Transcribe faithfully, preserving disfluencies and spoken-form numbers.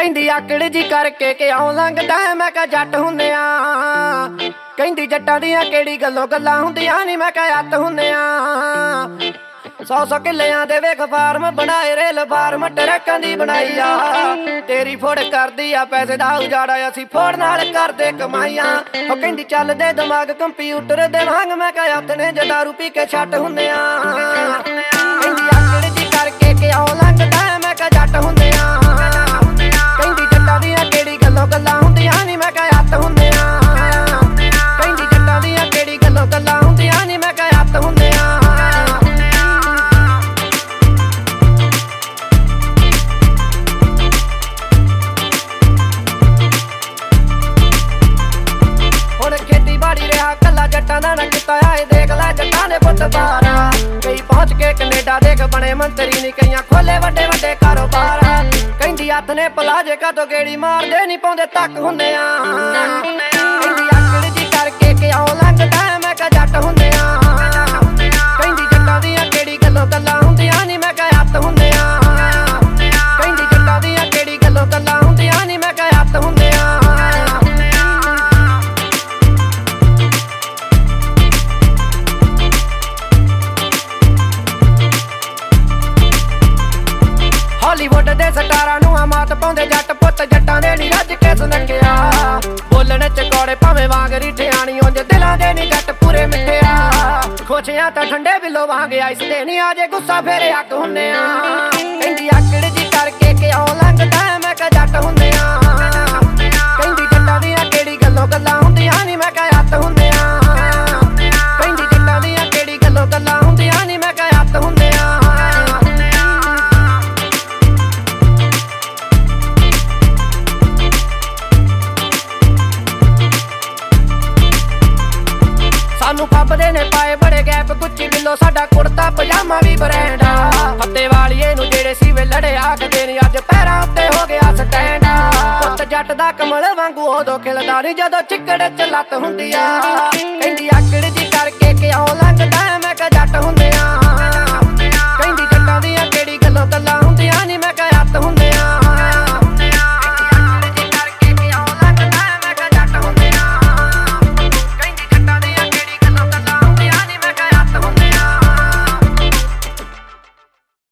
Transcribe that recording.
ਕਹਿੰਦੀ ਆਕੜ ਜੀ ਕਰਕੇ ਕਿ ਆਉਂ ਲੰਘਦਾ ਮੈਂ ਕਹ ਜੱਟ ਹੁੰਨੇ ਆ। ਕਹਿੰਦੀ ਜੱਟਾਂ ਦੀਆਂ ਕਿਹੜੀ ਗੱਲੋਂ ਗੱਲਾਂ ਹੁੰਦੀਆਂ ਨੀ ਮੈਂ ਕਹ ਅੱਤ ਹੁੰਨੇ ਆ। ਸੌ ਸੌ ਕਿੱਲਿਆਂ ਦੇ ਵੇਖ ਫਾਰਮ ਬਣਾਏ ਰੇਲ ਫਾਰਮ ਟਰੱਕਾਂ ਦੀ ਬਣਾਈ ਆ। ਤੇਰੀ ਫੋੜ ਕਰਦੀ ਆ ਪੈਸੇ ਦਾ ਉਜਾੜਾ ਅਸੀਂ ਫੋੜ ਨਾਲ ਕਰਦੇ ਕਮਾਈਆਂ। ਉਹ ਕਹਿੰਦੀ ਚੱਲਦੇ ਦਿਮਾਗ ਕੰਪਿਊਟਰ ਦੇ ਵਾਂਗ ਮੈਂ ਕਹ ਹੱਥ ਨੇ ਜੇ ਦਾਰੂ ਪੀ ਕੇ ਛੱਟ ਹੁੰਨੇ ਆ। ਕਹਿੰਦੀ ਆਕੜ ਜੀ ਕਰਕੇ ਕਿ ਆਉਂ ਲੰਘਦਾ ਮੈਂ ਕਹ ਜੱਟ ਹੁੰਨੇ ਆ। ਕਹਿੰਦੀ ਜੱਟਾਂ ਦੀਆਂ ਕਿਹੜੀ ਗੱਲੋਂ ਗੱਲਾਂ ਹੁੰਦੀਆਂ ਨੀ ਮੈਂ ਕਹ ਅੱਤ ਹੁੰਨੇ ਆ। ਕਹਿੰਦੀ ਜੱਟਾਂ ਦੀਆਂ ਕਿਹੜੀ ਗੱਲੋਂ ਗੱਲਾਂ ਹੁੰਦੀਆਂ ਨੀ ਮੈਂ ਕਹ ਅੱਤ ਹੁੰਨੇ ਆ। ਹੁਣ ਖੇਤੀਬਾੜੀ ਰਿਹਾ ਕੱਲਾ ਜੱਟਾਂ ਦਾ ਨਾ ਕੀਤਾ ਆਏ ਦੇਖ ਲੈ ਜੱਟਾਂ ਦੇ ਪੁੱਤ ਬਾਹਰ। ਕਈ ਪਹੁੰਚ ਕੇ ਕੈਨੇਡਾ ਦੇਖ ਬਣੇ ਮੰਤਰੀ ਨੀ ਕਈਆਂ ਖੋਲੇ ਵੱਡੇ ਵੱਡੇ ਕਾਰੋਬਾਰ। ਕਹਿੰਦੀ ਹੱਥ ਨੇ ਪਲਾਜੇ ਕਾਤੋਂ ਗੇੜੀ ਮਾਰਦੇ ਨੀ ਪਾਉਂਦੇ ਤੱਕ ਹੁੰਨੇ ਆ। ਕਹਿੰਦੀ ਆਕੜ ਜੀ ਕਰਕੇ ਕਿ ਆਉਂ ਲੰਘਦਾ ਮੈਂ ਕਹ ਜੱਟ ਹੁੰਨੇ ਆ। ਕਹਿੰਦੀ ਜੱਟਾਂ ਦੀਆਂ ਕਿਹੜੀ ਗੱਲੋਂ ਗੱਲਾਂ ਹੁੰਦੀਆਂ ਨੀ ਮੈਂ ਕਹ ਹੱਥ ਹੁੰਨੇ ਆ। ਕਹਿੰਦੀ ਜੱਟਾਂ ਦੀਆਂ ਕਿਹੜੀ ਗੱਲੋਂ ਗੱਲਾਂ ਹੁੰਦੀਆਂ ਨੀ ਮੈਂ ਕਹ ਹੱਥ ਹੁੰਨੇ ਆ। ਹਾਲੀਵੁੱਡ ਦੇ ਸਟਾਰਾਂ ਨੂੰ ਆ ਮਾਤ ਪਾਉਂਦੇ ਜੱਟ ਪੁੱਤ ਜੱਟਾਂ ਦੇ ਨੀ ਰੱਜ ਕੇ ਸੁਨੱਖਿਆ। ਬੋਲਣ ਚ ਕੌੜੇ ਭਾਵੇਂ ਵਾਂਗ ਰਿਠਿਆਣੀ ਉਂਝ ਦਿਲਾਂ ਦੇ ਨੀ ਜੱਟ ਪੂਰੇ ਮਿੱਠਿਆ। ਖੁਸ਼ੀਆਂ ਤਾਂ ਠੰਡੇ ਬਿੱਲੋ ਵਾਂਗ ਆਈਸ ਦੇ ਨੀ ਆ ਜੇ ਗੁੱਸਾ ਫੇਰੇ ਹੱਕ ਹੁੰਨੇ ਆ। ਕਹਿੰਦੀ ਆਕੜ ਜੀ ਕਰਕੇ ਕਿ ਆਉਂ ਲੰਘਦਾ ਮੈਂ ਕਹ ਜੱਟ ਹੁੰਨੇ ਆ। ਕਹਿੰਦੀ ਜੱਟਾਂ ਦੀਆਂ ਕਿਹੜੀ ਗੱਲੋਂ ਗੱਲਾਂ ਹੁੰਦੀਆਂ ਨੀ ਮੈਂ ਕਹ ਹੱਥ ਹੁੰਨੇ ਆ। ਕਹਿੰਦੀ ਜੱਟਾਂ ਦੀਆਂ ਕਿਹੜੀ ਗੱਲੋਂ ਗੱਲਾਂ ਹੁੰਦੀਆਂ ਨੀ ਮੈਂ ਕਹ ਹੱਥ ਹੁੰਨੇ ਆ। ਸਾਨੂੰ ਫੱਬਦੇ ਨੇ ਪਾਏ ਬੜੇ ਗੈਪ ਗੁੱਚੀ ਬਿੱਲੋ ਸਾਡਾ ਕੁੜਤਾ ਪਜਾਮਾ ਵੀ ਬ੍ਰਾਂਡ ਆ। ਹੱਤੇ ਵਾਲੀਏ ਨੂੰ ਜਿਹੜੇ ਸੀਵੇ ਲੜੇ ਆਖਦੇ ਨੀ ਅੱਜ ਪੈਰਾਂ ਉੱਤੇ ਹੋ ਗਿਆ ਸਟੈਂਡ ਆ। ਪੁੱਤ ਜੱਟ ਦਾ ਕਮਲ ਵਾਂਗੂ ਉਦੋਂ ਖਿਲਦਾ ਨੀ ਜਦੋਂ ਚਿੱਕੜ ਚ ਲੱਤ ਹੁੰਦੀ ਆ। ਕਹਿੰਦੀ ਆਕੜ ਜੀ ਕਰਕੇ ਕਿ ਆਉਂ ਲੰਘਦਾ ਮੈਂ ਕਹ ਜੱਟ ਹੁੰਨੇ ਆ। ਕਹਿੰਦੀ ਜੱਟਾਂ ਦੀਆਂ ਕਿਹੜੀ ਗੱਲੋਂ ਗੱਲਾਂ